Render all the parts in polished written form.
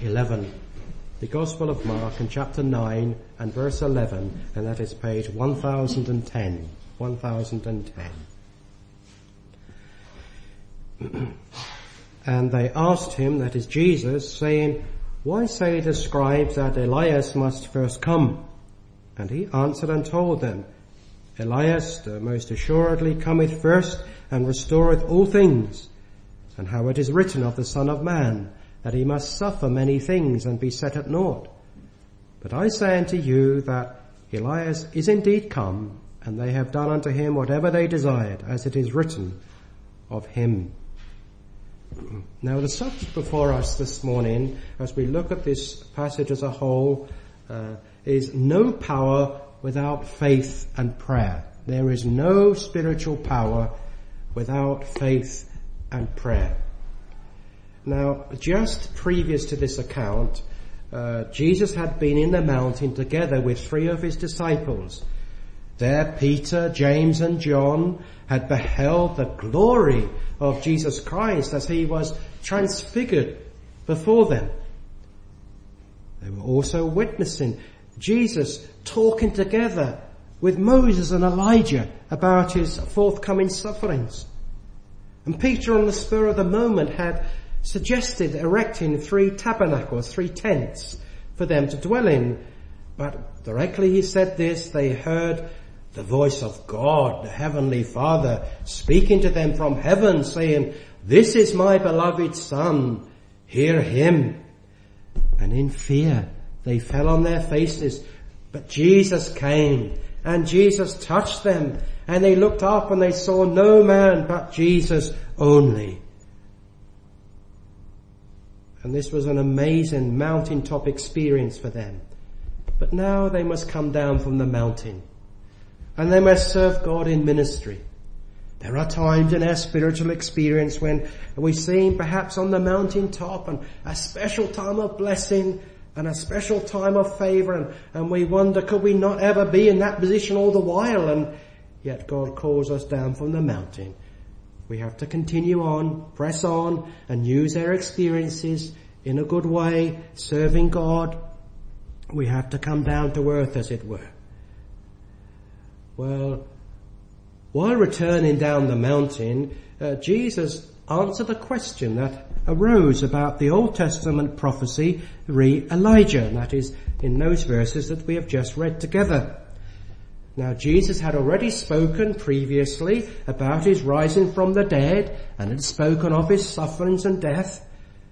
11. The Gospel of Mark in chapter 9 and verse 11, and that is page 1010. 1010. And they asked him, that is Jesus, saying, Why say the scribes that Elias must first come? And he answered and told them, Elias most assuredly cometh first and restoreth all things, and how it is written of the Son of Man, that he must suffer many things and be set at naught. But I say unto you that Elias is indeed come, and they have done unto him whatever they desired, as it is written of him. Now the subject before us this morning, as we look at this passage as a whole, is no power without faith and prayer. There is no spiritual power without faith and prayer. Now, just previous to this account, Jesus had been in the mountain together with 3 of his disciples. There Peter, James and John had beheld the glory of Jesus Christ as he was transfigured before them. They were also witnessing Jesus talking together with Moses and Elijah about his forthcoming sufferings. And Peter, on the spur of the moment, had suggested erecting 3 tabernacles, 3 tents for them to dwell in. But directly he said this, they heard the voice of God, the Heavenly Father, speaking to them from heaven, saying, This is my beloved Son, hear him. And in fear they fell on their faces. But Jesus came, and Jesus touched them, and they looked up and they saw no man but Jesus only. And this was an amazing mountaintop experience for them. But now they must come down from the mountain, and they must serve God in ministry. There are times in our spiritual experience when we seem perhaps on the mountaintop and a special time of blessing and a special time of favour, and we wonder, could we not ever be in that position all the while? And yet God calls us down from the mountain. We have to continue on, press on, and use our experiences in a good way, serving God. We have to come down to earth, as it were. Well, while returning down the mountain, Jesus answered a question that arose about the Old Testament prophecy re Elijah, and that is in those verses that we have just read together. Now, Jesus had already spoken previously about his rising from the dead and had spoken of his sufferings and death.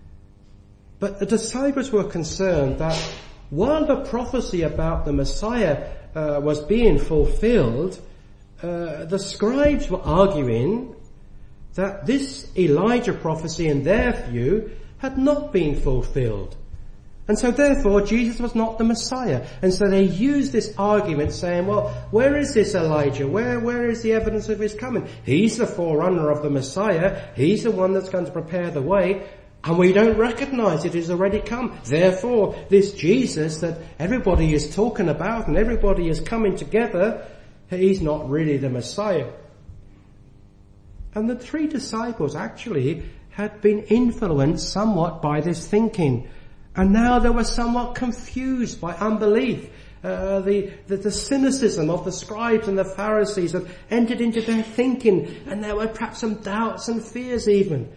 But the disciples were concerned that while the prophecy about the Messiah was being fulfilled, the scribes were arguing that this Elijah prophecy, in their view, had not been fulfilled. And so therefore Jesus was not the Messiah. And so they used this argument saying, well, where is this Elijah? Where is the evidence of his coming? He's the forerunner of the Messiah. He's the one that's going to prepare the way. And we don't recognize it has already come. Therefore, this Jesus that everybody is talking about and everybody is coming together, he's not really the Messiah. And the 3 disciples actually had been influenced somewhat by this thinking. And now they were somewhat confused by unbelief. The cynicism of the scribes and the Pharisees had entered into their thinking, and there were perhaps some doubts and fears even.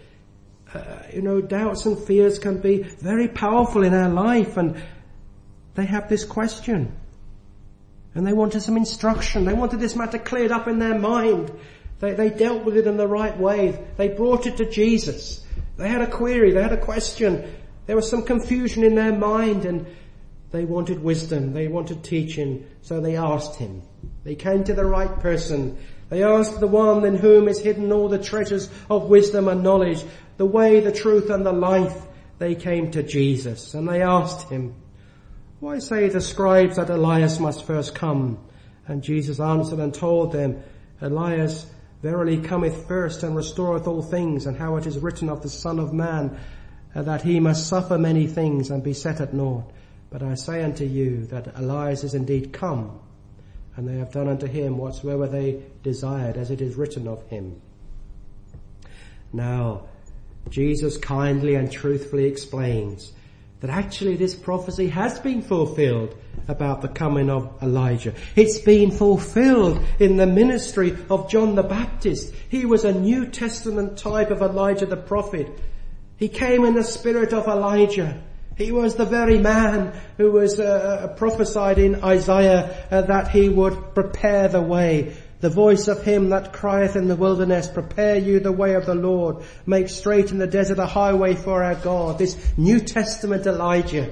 Doubts and fears can be very powerful in our life, and they have this question. And they wanted some instruction. They wanted this matter cleared up in their mind. They dealt with it in the right way. They brought it to Jesus. They had a query. They had a question. There was some confusion in their mind, and they wanted wisdom. They wanted teaching. So they asked him. They came to the right person. They asked the one in whom is hidden all the treasures of wisdom and knowledge, the way, the truth and the life. They came to Jesus, and they asked him, Why say the scribes that Elias must first come? And Jesus answered and told them, Elias verily cometh first and restoreth all things, and how it is written of the Son of Man, that he must suffer many things and be set at naught. But I say unto you that Elias is indeed come, and they have done unto him whatsoever they desired, as it is written of him. Now, Jesus kindly and truthfully explains that actually this prophecy has been fulfilled about the coming of Elijah. It's been fulfilled in the ministry of John the Baptist. He was a New Testament type of Elijah the prophet. He came in the spirit of Elijah. He was the very man who was prophesied in Isaiah that he would prepare the way. The voice of him that crieth in the wilderness, prepare you the way of the Lord, make straight in the desert a highway for our God. This New Testament Elijah,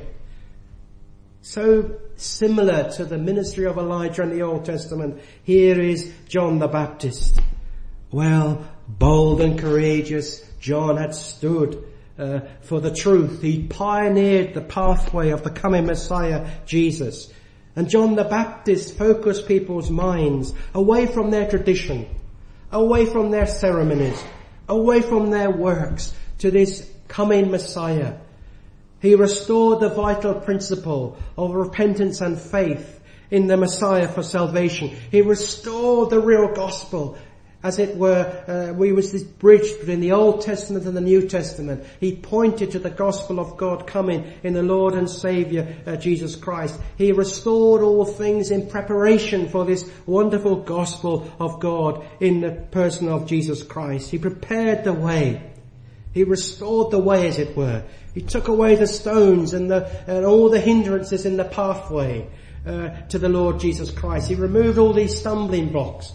so similar to the ministry of Elijah in the Old Testament. Here is John the Baptist. Well, bold and courageous, John had stood for the truth. He pioneered the pathway of the coming Messiah, Jesus. And John the Baptist focused people's minds away from their tradition, away from their ceremonies, away from their works to this coming Messiah. He restored the vital principle of repentance and faith in the Messiah for salvation. He restored the real gospel. As it were, we was this bridge between the Old Testament and the New Testament. He pointed to the gospel of God coming in the Lord and Saviour, Jesus Christ. He restored all things in preparation for this wonderful gospel of God in the person of Jesus Christ. He prepared the way. He restored the way, as it were. He took away the stones and all the hindrances in the pathway to the Lord Jesus Christ. He removed all these stumbling blocks.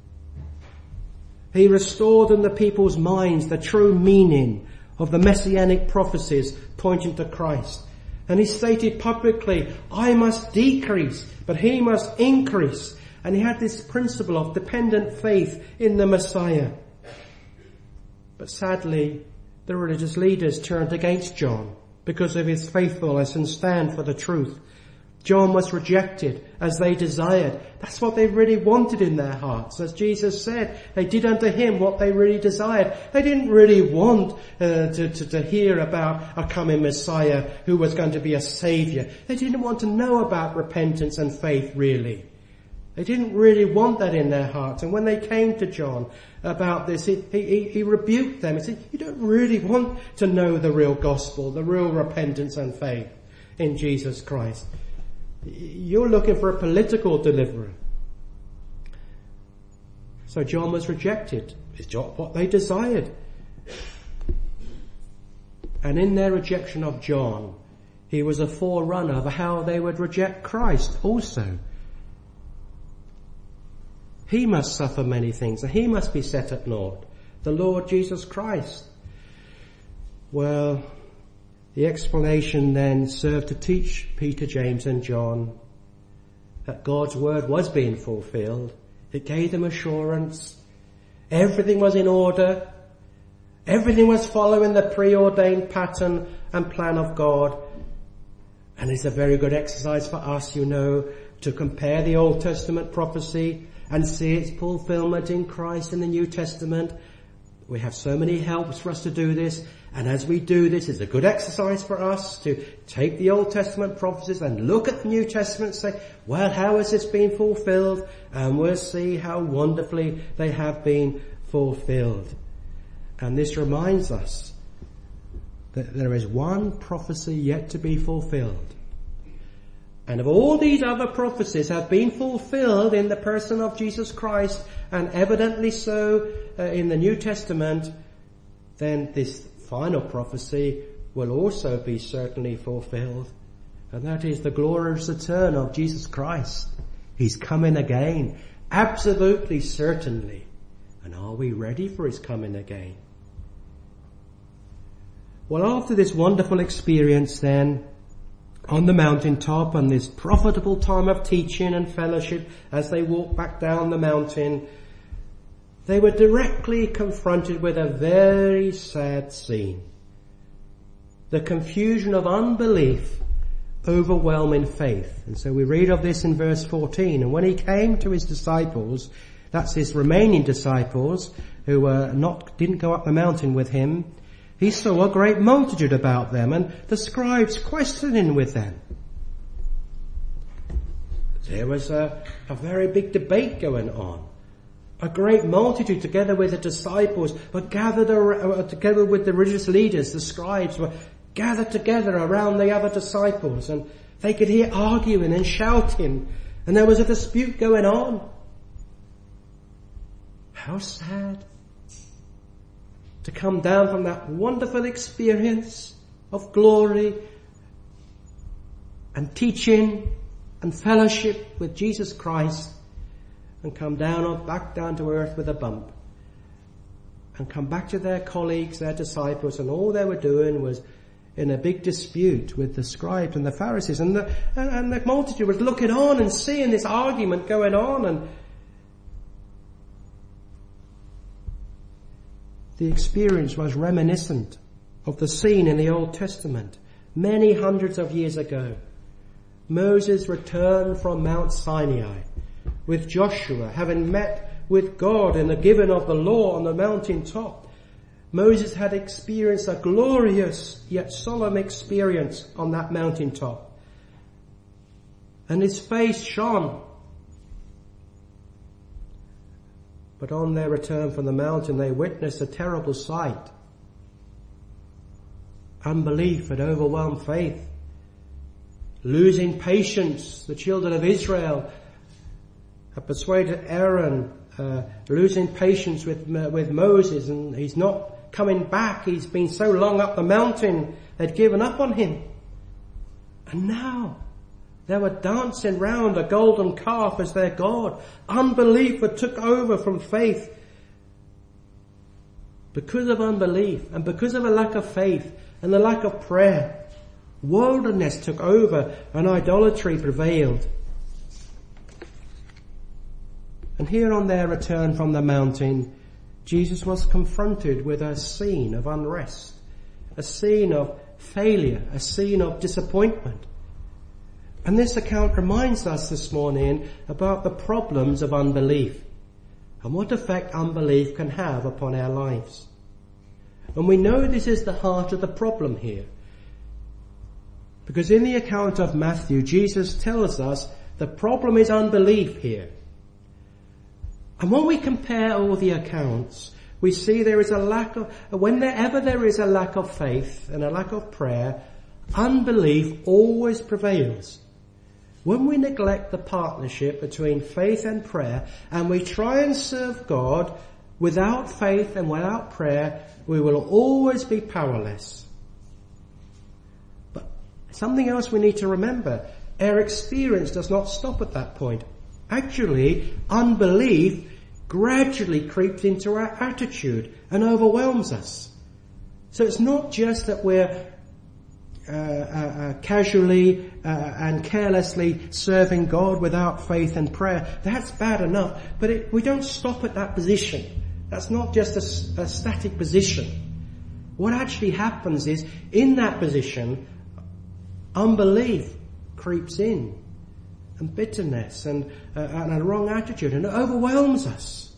He restored in the people's minds the true meaning of the messianic prophecies pointing to Christ. And he stated publicly, I must decrease, but he must increase. And he had this principle of dependent faith in the Messiah. But sadly, the religious leaders turned against John because of his faithfulness and stand for the truth. John was rejected as they desired. That's what they really wanted in their hearts. As Jesus said, they did unto him what they really desired. They didn't really want to hear about a coming Messiah who was going to be a saviour. They didn't want to know about repentance and faith, really. They didn't really want that in their hearts. And when they came to John about this, he rebuked them. He said, you don't really want to know the real gospel, the real repentance and faith in Jesus Christ. You're looking for a political deliverer. So John was rejected. It's not what they desired. And in their rejection of John, he was a forerunner of how they would reject Christ also. He must suffer many things, and he must be set at naught. The Lord Jesus Christ. Well, the explanation then served to teach Peter, James and John that God's word was being fulfilled. It gave them assurance. Everything was in order. Everything was following the preordained pattern and plan of God. And it's a very good exercise for us, to compare the Old Testament prophecy and see its fulfillment in Christ in the New Testament. We have so many helps for us to do this. And as we do this, it's a good exercise for us to take the Old Testament prophecies and look at the New Testament and say, well, how has this been fulfilled? And we'll see how wonderfully they have been fulfilled. And this reminds us that there is one prophecy yet to be fulfilled. And if all these other prophecies have been fulfilled in the person of Jesus Christ, and evidently so in the New Testament, then this final prophecy will also be certainly fulfilled. And that is the glorious return of Jesus Christ. He's coming again. Absolutely, certainly. And are we ready for his coming again? Well, after this wonderful experience then, on the mountaintop and this profitable time of teaching and fellowship as they walked back down the mountain, they were directly confronted with a very sad scene. The confusion of unbelief overwhelming faith. And so we read of this in verse 14. And when he came to his disciples, that's his remaining disciples who didn't go up the mountain with him, he saw a great multitude about them and the scribes questioning with them. There was a very big debate going on. A great multitude together with the disciples were gathered together with the religious leaders, the scribes were gathered together around the other disciples, and they could hear arguing and shouting, and there was a dispute going on. How sad to come down from that wonderful experience of glory and teaching and fellowship with Jesus Christ, and come back down to earth with a bump, and come back to their colleagues, their disciples, and all they were doing was in a big dispute with the scribes and the Pharisees, and the multitude was looking on and seeing this argument going on, and the experience was reminiscent of the scene in the Old Testament many hundreds of years ago. Moses returned from Mount Sinai with Joshua, having met with God in the giving of the law on the mountain top. Moses had experienced a glorious yet solemn experience on that mountaintop, and his face shone. But on their return from the mountain, they witnessed a terrible sight. Unbelief had overwhelmed faith. Losing patience, the children of Israel had persuaded Aaron, losing patience with Moses, and he's not coming back. He's been so long up the mountain, they'd given up on him. And now they were dancing round a golden calf as their God. Unbelief had took over from faith. Because of unbelief and because of a lack of faith and the lack of prayer, worldliness took over and idolatry prevailed. And here on their return from the mountain, Jesus was confronted with a scene of unrest, a scene of failure, a scene of disappointment. And this account reminds us this morning about the problems of unbelief and what effect unbelief can have upon our lives. And we know this is the heart of the problem here, because in the account of Matthew, Jesus tells us the problem is unbelief here. And when we compare all the accounts, we see there is a lack of, whenever there is a lack of faith and a lack of prayer, unbelief always prevails. When we neglect the partnership between faith and prayer, and we try and serve God without faith and without prayer, we will always be powerless. But something else we need to remember, our experience does not stop at that point. Actually, unbelief gradually creeps into our attitude and overwhelms us. So it's not just that we're casually and carelessly serving God without faith and prayer. That's bad enough, but we don't stop at that position. That's not just a static position. What actually happens is, in that position, unbelief creeps in, and bitterness and a wrong attitude, and it overwhelms us.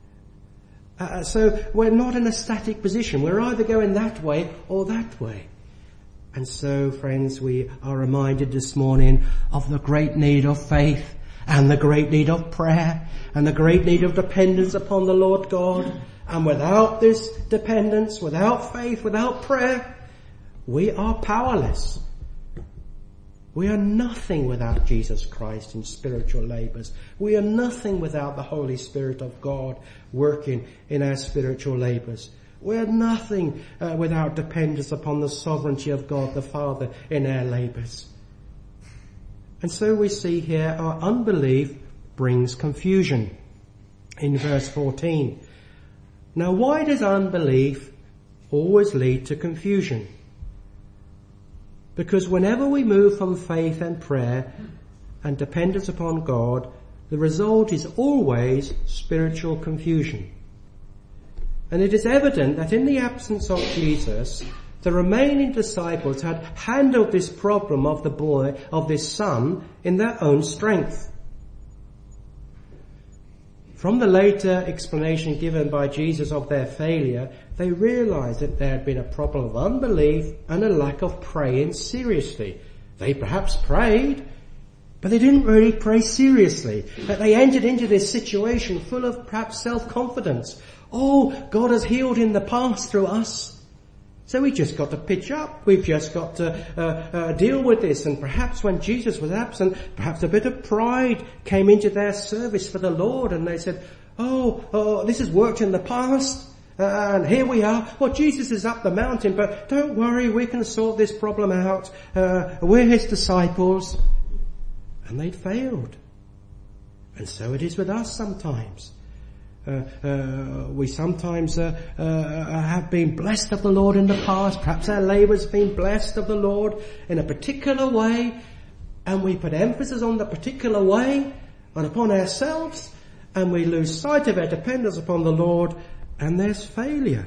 So we're not in a static position. We're either going that way or that way. And so, friends, we are reminded this morning of the great need of faith and the great need of prayer and the great need of dependence upon the Lord God. And without this dependence, without faith, without prayer, we are powerless. We are nothing without Jesus Christ in spiritual labours. We are nothing without the Holy Spirit of God working in our spiritual labours. We are nothing without dependence upon the sovereignty of God the Father in our labours. And so we see here our unbelief brings confusion in verse 14. Now, why does unbelief always lead to confusion? Because whenever we move from faith and prayer and dependence upon God, the result is always spiritual confusion. And it is evident that in the absence of Jesus, the remaining disciples had handled this problem of the boy, of this son, in their own strength. From the later explanation given by Jesus of their failure, they realized that there had been a problem of unbelief and a lack of praying seriously. They perhaps prayed, but they didn't really pray seriously. That they entered into this situation full of perhaps self-confidence. Oh, God has healed in the past through us, So we just got to pitch up. We've just got to deal with this. And perhaps when Jesus was absent, perhaps a bit of pride came into their service for the Lord, and they said, oh, this has worked in the past. And here we are. Well, Jesus is up the mountain, but don't worry, we can sort this problem out. We're his disciples. And they'd failed. And so it is with us sometimes. We sometimes have been blessed of the Lord in the past. Perhaps our labour's been blessed of the Lord in a particular way, and we put emphasis on the particular way and upon ourselves, and we lose sight of our dependence upon the Lord, and there's failure.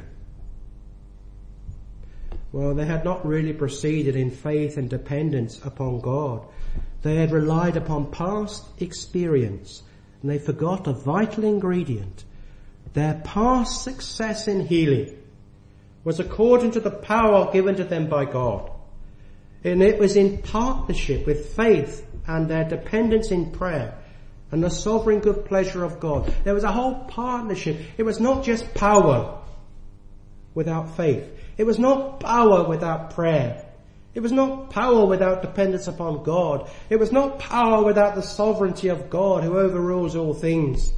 Well, they had not really proceeded in faith and dependence upon God. They had relied upon past experience, and they forgot a vital ingredient. Their past success in healing was according to the power given to them by God. And it was in partnership with faith and their dependence in prayer and the sovereign good pleasure of God. There was a whole partnership. It was not just power without faith. It was not power without prayer. It was not power without dependence upon God. It was not power without the sovereignty of God who overrules all things.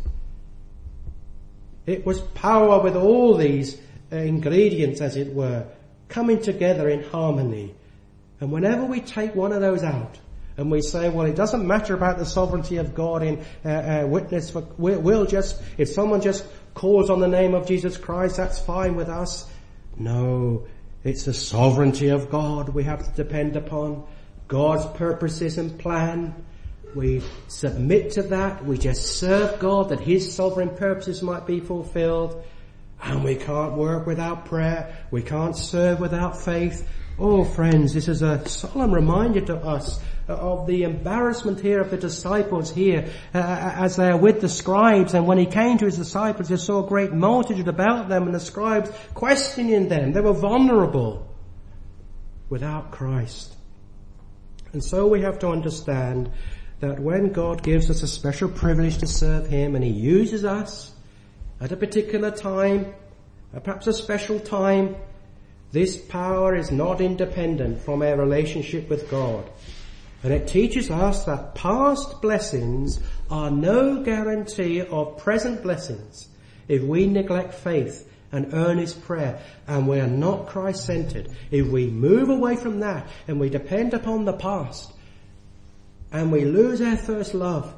It was power with all these ingredients, as it were, coming together in harmony. And whenever we take one of those out and we say, well, it doesn't matter about the sovereignty of God in witness, we'll just, if someone just calls on the name of Jesus Christ, that's fine with us. No, it's the sovereignty of God we have to depend upon. God's purposes and plan. We submit to that. We just serve God that his sovereign purposes might be fulfilled. And we can't work without prayer. We can't serve without faith. Oh, friends, this is a solemn reminder to us of the embarrassment here of the disciples here as they are with the scribes. And when he came to his disciples, they saw a great multitude about them and the scribes questioning them. They were vulnerable without Christ. And so we have to understand that when God gives us a special privilege to serve him and he uses us at a particular time, perhaps a special time, this power is not independent from our relationship with God. And it teaches us that past blessings are no guarantee of present blessings if we neglect faith and earnest prayer and we are not Christ-centered. If we move away from that and we depend upon the past and we lose our first love,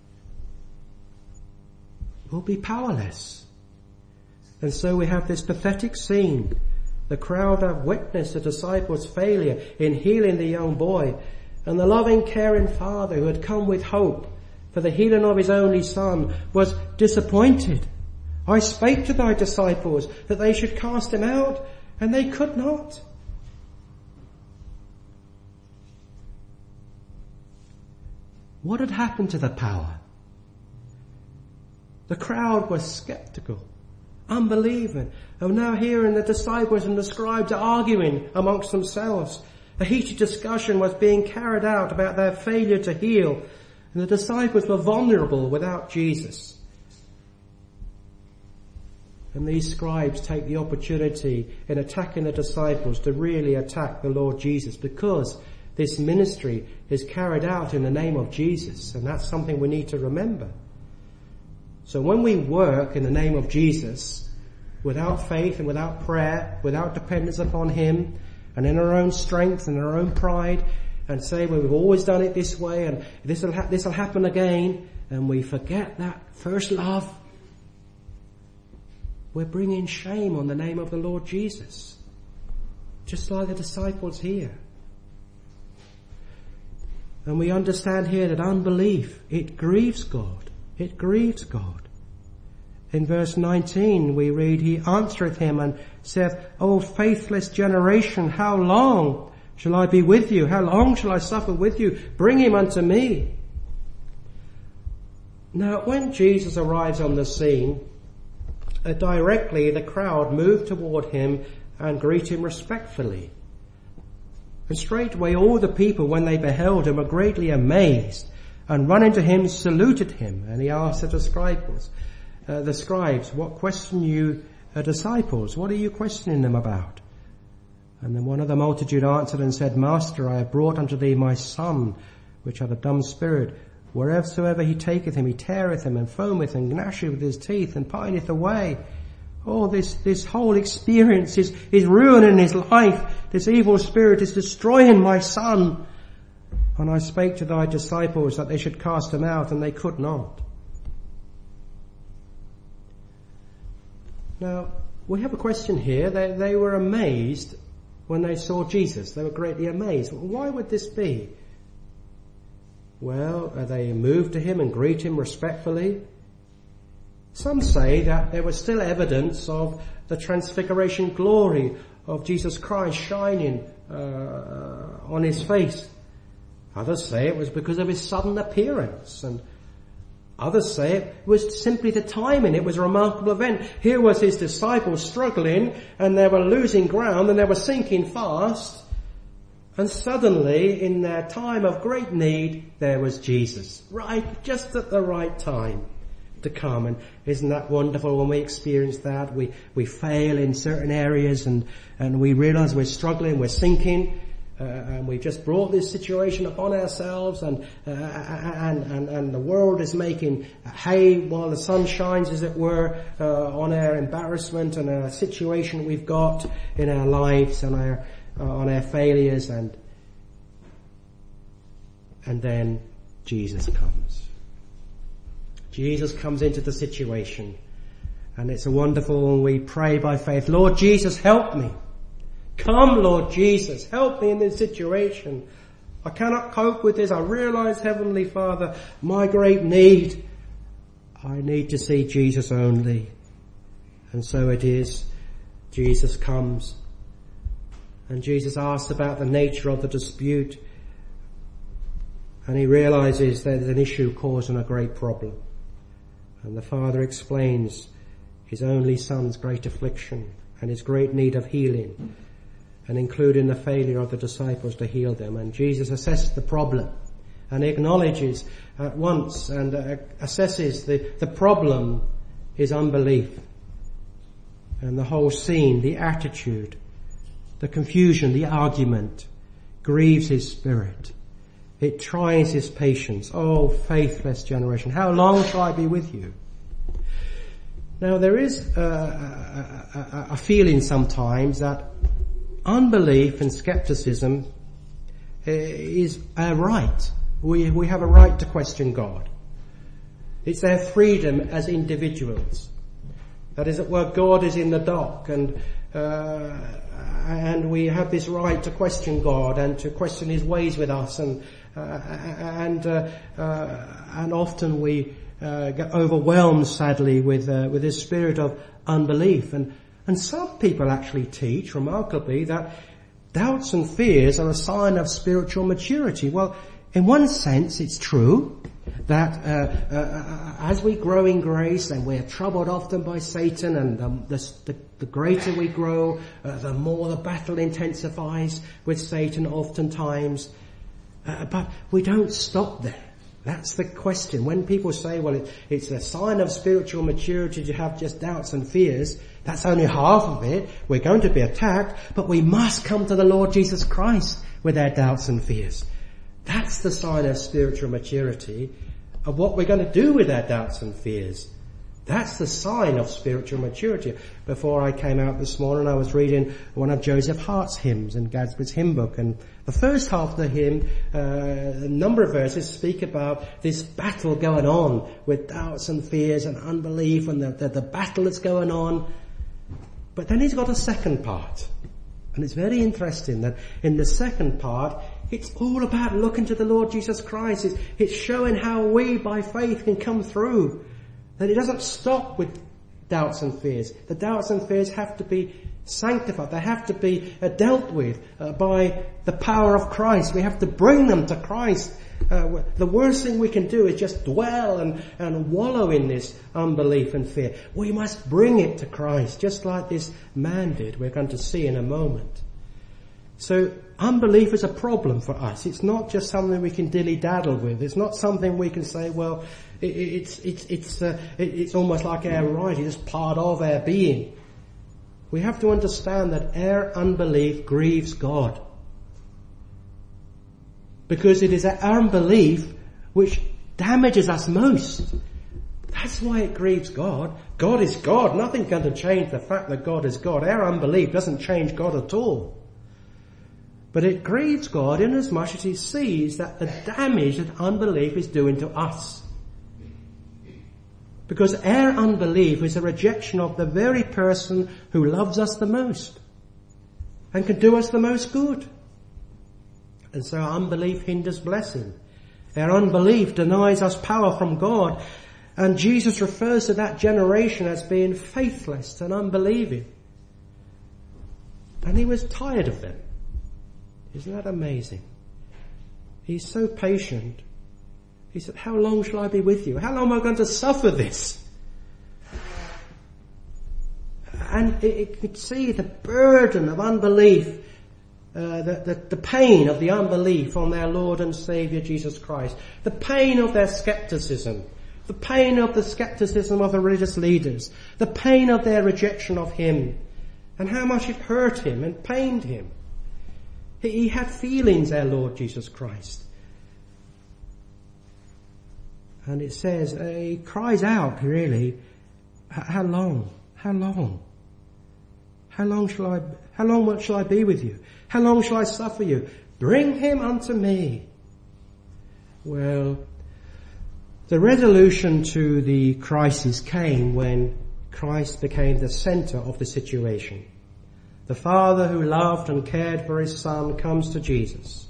we'll be powerless. And so we have this pathetic scene. The crowd have witnessed the disciples' failure in healing the young boy, and the loving, caring father who had come with hope for the healing of his only son was disappointed. I spake to thy disciples that they should cast him out, and they could not. What had happened to the power? The crowd was skeptical, unbelieving, and now hearing the disciples and the scribes arguing amongst themselves. A heated discussion was being carried out about their failure to heal, and the disciples were vulnerable without Jesus. And these scribes take the opportunity in attacking the disciples to really attack the Lord Jesus, because this ministry is carried out in the name of Jesus, and that's something we need to remember. So when we work in the name of Jesus, without faith and without prayer, without dependence upon him, and in our own strength and our own pride, and say, well, we've always done it this way, and this will happen again, and we forget that first love, we're bringing shame on the name of the Lord Jesus, just like the disciples here. And we understand here that unbelief, it grieves God. It grieves God. In verse 19 we read, he answereth him and saith, O faithless generation, how long shall I be with you? How long shall I suffer with you? Bring him unto me. Now when Jesus arrives on the scene, directly the crowd moved toward him and greet him respectfully. And straightway all the people, when they beheld him, were greatly amazed, and running to him saluted him. And he asked the scribes, what question you disciples? What are you questioning them about? And then one of the multitude answered and said, Master, I have brought unto thee my son, which hath a dumb spirit. Wheresoever he taketh him, he teareth him, and foameth, and gnasheth with his teeth, and pineth away. Oh, this whole experience is ruining his life. This evil spirit is destroying my son. And I spake to thy disciples that they should cast him out, and they could not. Now, we have a question here. They were amazed when they saw Jesus. They were greatly amazed. Why would this be? Well, they moved to him and greet him respectfully. Some say that there was still evidence of the transfiguration glory of Jesus Christ shining on his face. Others say it was because of his sudden appearance, and others say it was simply the timing. It was a remarkable event. Here was his disciples struggling, and they were losing ground, and they were sinking fast. And suddenly, in their time of great need, there was Jesus, right, just at the right time to come. And isn't that wonderful when we experience that? We fail in certain areas, and we realize we're struggling, we're sinking, and we've just brought this situation upon ourselves, and the world is making hay while the sun shines, as it were, on our embarrassment and our situation we've got in our lives and on our failures, and then Jesus comes. Jesus comes into the situation, and it's a wonderful when we pray by faith, Lord Jesus, help me. Come, Lord Jesus, help me in this situation. I cannot cope with this. I realize, Heavenly Father, my great need. I need to see Jesus only. And so it is. Jesus comes. And Jesus asks about the nature of the dispute. And he realizes that there's an issue causing a great problem. And the Father explains his only Son's great affliction and his great need of healing, and including the failure of the disciples to heal them. And Jesus assesses the problem and acknowledges at once and assesses the problem is unbelief. And the whole scene, the attitude, the confusion, the argument grieves his spirit. It tries his patience. Oh, faithless generation, how long shall I be with you? Now there is a feeling sometimes that unbelief and skepticism is our right. We have a right to question God. It's our freedom as individuals. That is, where God is in the dock, and we have this right to question God and to question his ways with us, and often we get overwhelmed, sadly, with this spirit of unbelief. And some people actually teach, remarkably, that doubts and fears are a sign of spiritual maturity. Well, in one sense, it's true that as we grow in grace, and we're troubled often by Satan, and the greater we grow, the more the battle intensifies with Satan oftentimes. But we don't stop there. That's the question. When people say, well, it's a sign of spiritual maturity to have just doubts and fears, that's only half of it. We're going to be attacked, but we must come to the Lord Jesus Christ with our doubts and fears. That's the sign of spiritual maturity, of what we're going to do with our doubts and fears. That's the sign of spiritual maturity. Before I came out this morning, I was reading one of Joseph Hart's hymns in Gadsby's hymn book, and the first half of the hymn, a number of verses speak about this battle going on with doubts and fears and unbelief, and the battle that's going on. But then he's got a second part. And it's very interesting that in the second part, it's all about looking to the Lord Jesus Christ. It's showing how we, by faith, can come through. That it doesn't stop with doubts and fears. The doubts and fears have to be sanctified. They have to be dealt with by the power of Christ. We have to bring them to Christ. The worst thing we can do is just dwell and wallow in this unbelief and fear. We must bring it to Christ, just like this man did, we're going to see in a moment. So unbelief is a problem for us. It's not just something we can dilly-daddle with. It's not something we can say, well, it's almost like our right. It's part of our being. we have to understand that our unbelief grieves God. Because it is our unbelief which damages us most. That's why it grieves God. God is God. Nothing's going to change the fact that God is God. Our unbelief doesn't change God at all. But it grieves God inasmuch as he sees that the damage that unbelief is doing to us. Because our unbelief is a rejection of the very person who loves us the most and can do us the most good. And so our unbelief hinders blessing. Our unbelief denies us power from God. And Jesus refers to that generation as being faithless and unbelieving. And he was tired of them. Isn't that amazing? He's so patient. He said, how long shall I be with you? How long am I going to suffer this? And it could see the burden of unbelief, the pain of the unbelief on their Lord and Saviour Jesus Christ, the pain of their skepticism, the pain of the skepticism of the religious leaders, the pain of their rejection of him, and how much it hurt him and pained him. He had feelings, our Lord Jesus Christ. And it says, he cries out really, how long? How long? How long shall I be with you? How long shall I suffer you? Bring him unto me. Well, the resolution to the crisis came when Christ became the center of the situation. The Father who loved and cared for his Son comes to Jesus.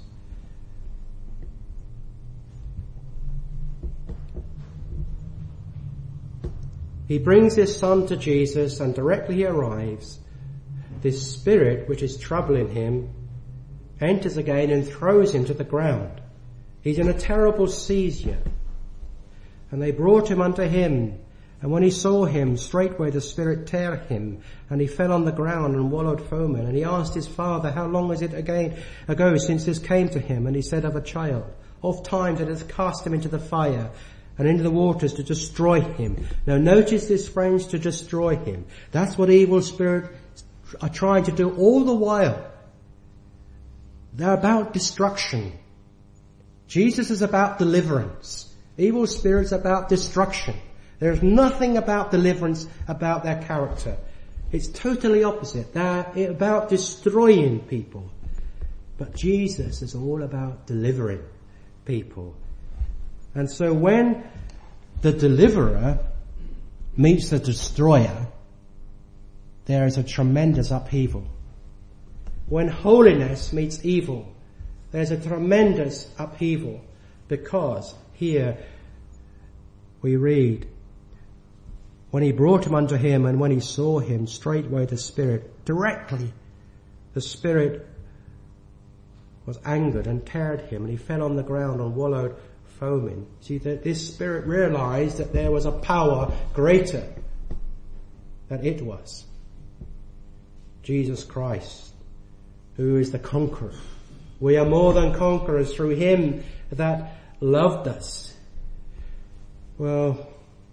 He brings his Son to Jesus, and directly he arrives, this spirit which is troubling him enters again and throws him to the ground. He's in a terrible seizure. And they brought him unto him, and when he saw him, straightway the spirit tear him, and he fell on the ground and wallowed foaming. And he asked his father, how long is it ago since this came to him? And he said, of a child. Oft times it has cast him into the fire and into the waters to destroy him. Now notice this, friends, to destroy him. That's what evil spirits are trying to do all the while. They're about destruction. Jesus is about deliverance. Evil spirits are about destruction. There's nothing about deliverance about their character. It's totally opposite. They're about destroying people. But Jesus is all about delivering people. And so when the deliverer meets the destroyer, there is a tremendous upheaval. When holiness meets evil, there's a tremendous upheaval, because here we read, when he brought him unto him, and when he saw him, straightway the Spirit, directly, the Spirit was angered and teared him, and he fell on the ground and wallowed foaming. See, that this Spirit realized that there was a power greater than it was. Jesus Christ, who is the conqueror. We are more than conquerors through him that loved us. Well,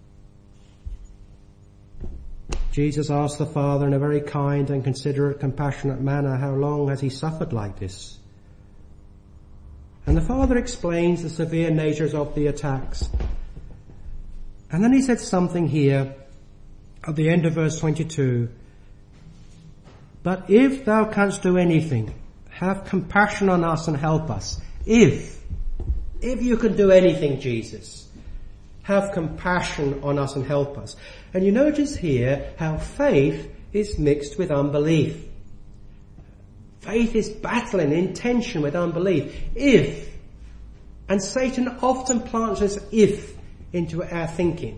Jesus asked the Father in a very kind and considerate, compassionate manner, how long has he suffered like this? And the Father explains the severe natures of the attacks. And then he said something here at the end of verse 22. But if thou canst do anything, have compassion on us and help us. If you can do anything, Jesus, have compassion on us and help us. And you notice here how faith is mixed with unbelief. Faith is battling in tension with unbelief. If. And Satan often plants this if into our thinking.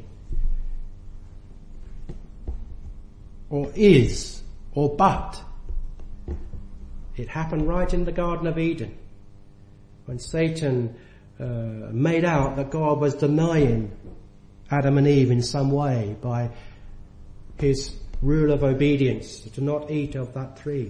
Or is. Or but. It happened right in the Garden of Eden, when Satan made out that God was denying Adam and Eve in some way by his rule of obedience to not eat of that tree.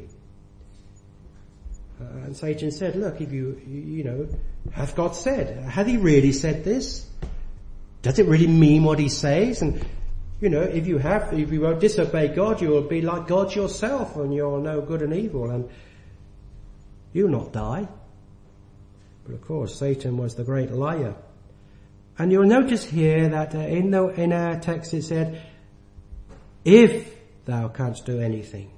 And Satan said, look, if you hath God said? Had he really said this? Does it really mean what he says? And if you won't disobey God, you will be like God yourself, and you'll know good and evil, and you'll not die. But of course, Satan was the great liar. And you'll notice here that in our text it said, if thou canst do anything.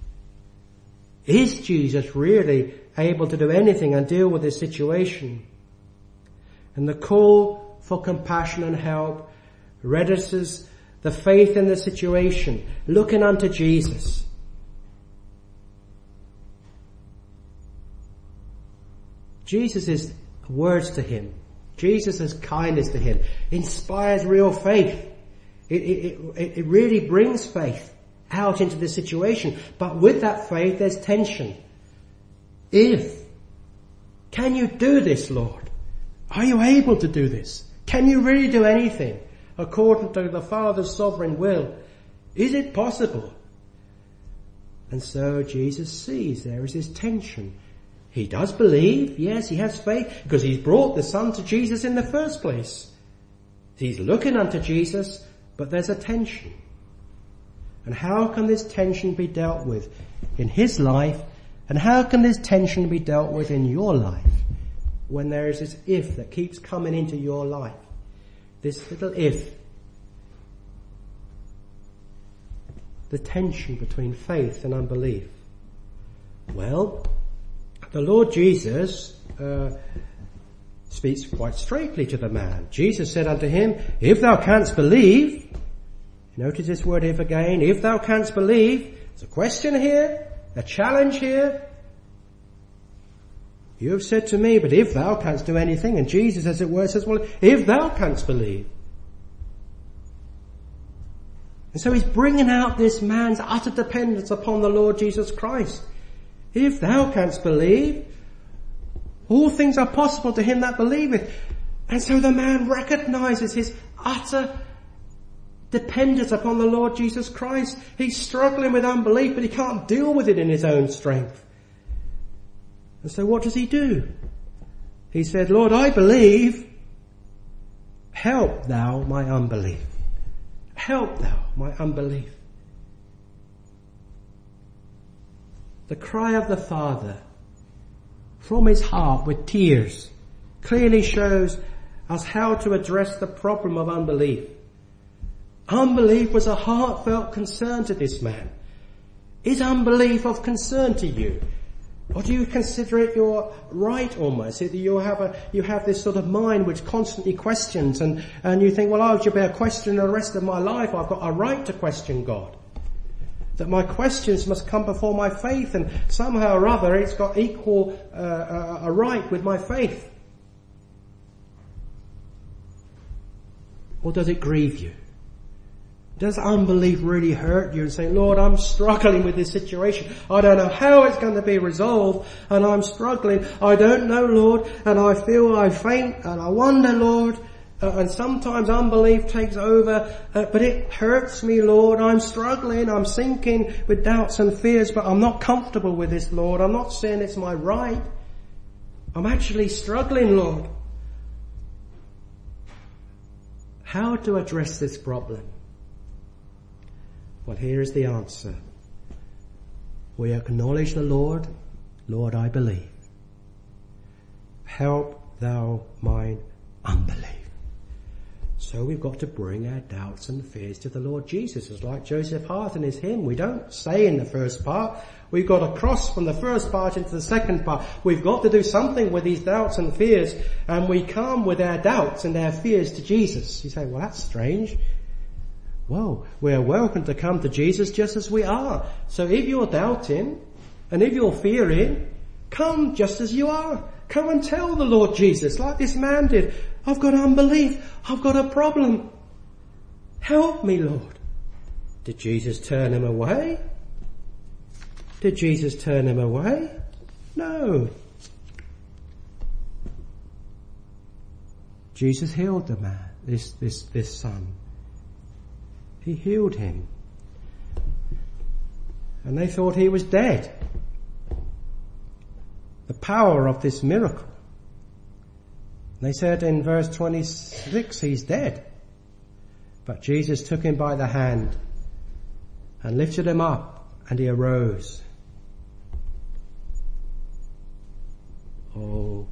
Is Jesus really able to do anything and deal with this situation? And the call for compassion and help registers the faith in the situation, looking unto Jesus. Jesus' words to him, Jesus' kindness to him, inspires real faith. It really brings faith out into the situation. But with that faith, there's tension. Can you do this, Lord? Are you able to do this? Can you really do anything according to the Father's sovereign will? Is it possible? And so Jesus sees there is this tension. He does believe, yes, he has faith, because he's brought the son to Jesus in the first place. He's looking unto Jesus, but there's a tension. And how can this tension be dealt with in his life? And how can this tension be dealt with in your life when there is this if that keeps coming into your life? This little if. The tension between faith and unbelief. Well, the Lord Jesus speaks quite straightly to the man. Jesus said unto him, if thou canst believe, notice this word if again, if thou canst believe, there's a question here, a challenge here. You have said to me, but if thou canst do anything, and Jesus as it were says, well, if thou canst believe. And so he's bringing out this man's utter dependence upon the Lord Jesus Christ. If thou canst believe, all things are possible to him that believeth. And so the man recognizes his utter dependence upon the Lord Jesus Christ. He's struggling with unbelief, but he can't deal with it in his own strength. And so what does he do? He said, Lord, I believe. Help thou my unbelief. Help thou my unbelief. The cry of the Father from his heart with tears clearly shows us how to address the problem of unbelief. Unbelief was a heartfelt concern to this man. Is unbelief of concern to you? Or do you consider it your right almost? You have this sort of mind which constantly questions and you think, well, I should be a questioner the rest of my life. I've got a right to question God. That my questions must come before my faith, and somehow or other it's got equal a right with my faith. Or does it grieve you? Does unbelief really hurt you and say, Lord, I'm struggling with this situation. I don't know how it's going to be resolved, and I'm struggling. I don't know, Lord, and I feel I faint, and I wonder, Lord. And sometimes unbelief takes over, but it hurts me, Lord. I'm struggling, I'm sinking with doubts and fears, but I'm not comfortable with this, Lord. I'm not saying it's my right. I'm actually struggling, Lord. How to address this problem? Well, here is the answer. We acknowledge the Lord. Lord, I believe. Help thou mine unbelief. So we've got to bring our doubts and fears to the Lord Jesus. It's like Joseph Hart in his hymn. We don't say in the first part. We've got to cross from the first part into the second part. We've got to do something with these doubts and fears, and we come with our doubts and our fears to Jesus. You say, well, that's strange. Well, we're welcome to come to Jesus just as we are. So if you're doubting and if you're fearing, come just as you are. Come and tell the Lord Jesus, like this man did. I've got unbelief. I've got a problem. Help me, Lord. Did Jesus turn him away? Did Jesus turn him away? No. Jesus healed the man, this son. He healed him. And they thought he was dead. The power of this miracle. They said in verse 26, he's dead. But Jesus took him by the hand and lifted him up, and he arose. Oh,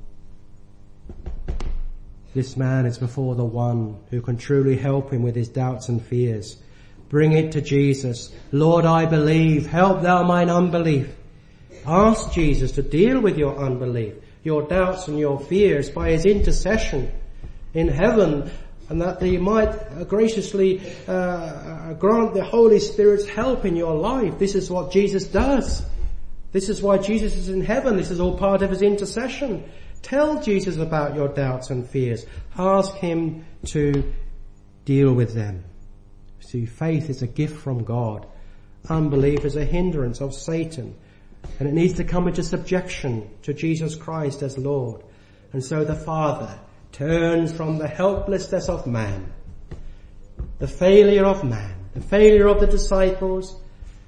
this man is before the one who can truly help him with his doubts and fears. Bring it to Jesus. Lord, I believe. Help thou mine unbelief. Ask Jesus to deal with your unbelief, your doubts and your fears by his intercession in heaven, and that he might graciously grant the Holy Spirit's help in your life. This is what Jesus does. This is why Jesus is in heaven. This is all part of his intercession. Tell Jesus about your doubts and fears. Ask him to deal with them. See, faith is a gift from God. Unbelief is a hindrance of Satan. And it needs to come into subjection to Jesus Christ as Lord. And so the Father turns from the helplessness of man, the failure of man, the failure of the disciples,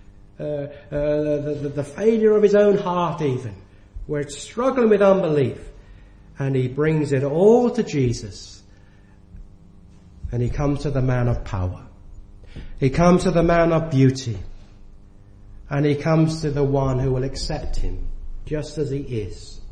the failure of his own heart even, where it's struggling with unbelief. And he brings it all to Jesus. And he comes to the man of power. He comes to the man of beauty. And he comes to the one who will accept him just as he is.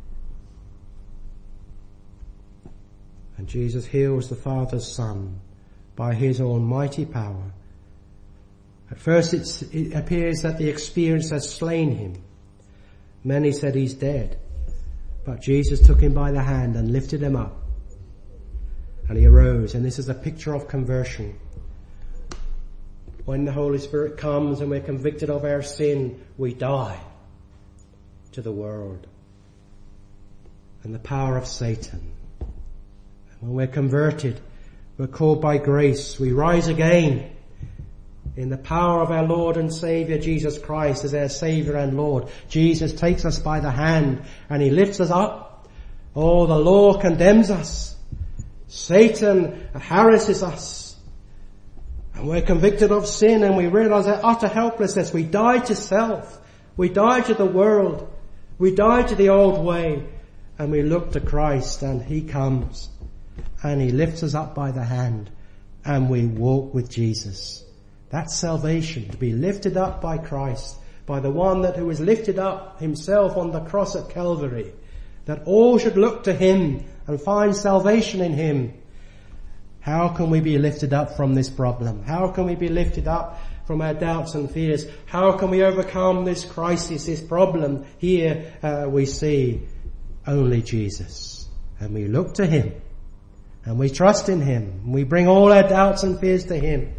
And Jesus heals the Father's Son by his almighty power. At first it appears that the experience has slain him. Many said he's dead. But Jesus took him by the hand and lifted him up. And he arose. And this is a picture of conversion. When the Holy Spirit comes and we're convicted of our sin, we die to the world and the power of Satan. And when we're converted, we're called by grace. We rise again in the power of our Lord and Saviour Jesus Christ as our Saviour and Lord. Jesus takes us by the hand and he lifts us up. Oh, the law condemns us. Satan harasses us. And we're convicted of sin and we realize our utter helplessness. We die to self. We die to the world. We die to the old way. And we look to Christ and he comes and he lifts us up by the hand and we walk with Jesus. That's salvation, to be lifted up by Christ, by the one who was lifted up himself on the cross at Calvary, that all should look to him and find salvation in him. How can we be lifted up from this problem? How can we be lifted up from our doubts and fears? How can we overcome this crisis, this problem? Here we see only Jesus. And we look to him. And we trust in him. We bring all our doubts and fears to him.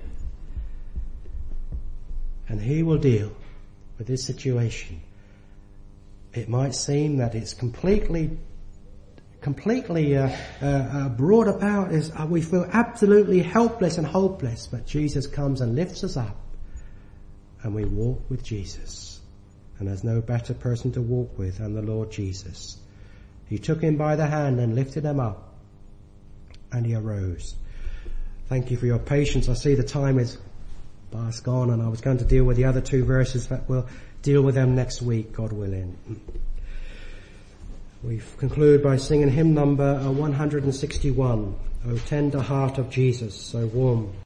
And he will deal with this situation. It might seem that it's completely brought about, we feel absolutely helpless and hopeless, but Jesus comes and lifts us up and we walk with Jesus. And there's no better person to walk with than the Lord Jesus. He took him by the hand and lifted him up and he arose. Thank you for your patience. I see the time is past gone and I was going to deal with the other two verses, but we'll deal with them next week, God willing. We conclude by singing hymn number 161, O Tender Heart of Jesus, so warm.